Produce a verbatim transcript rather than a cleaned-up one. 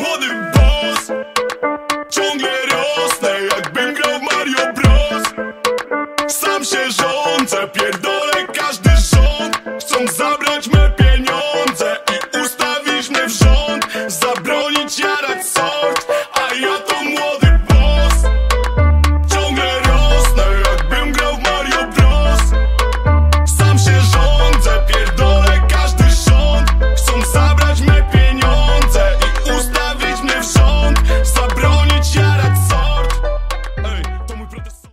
młody boss, ciągle rosnę, jakbym grał w Mario Bros. Sam się rządzę, pierdolę każdy rząd. Chcą zabrać me pieniądze i ustawić mnie w rząd. Zabronić jarać coś,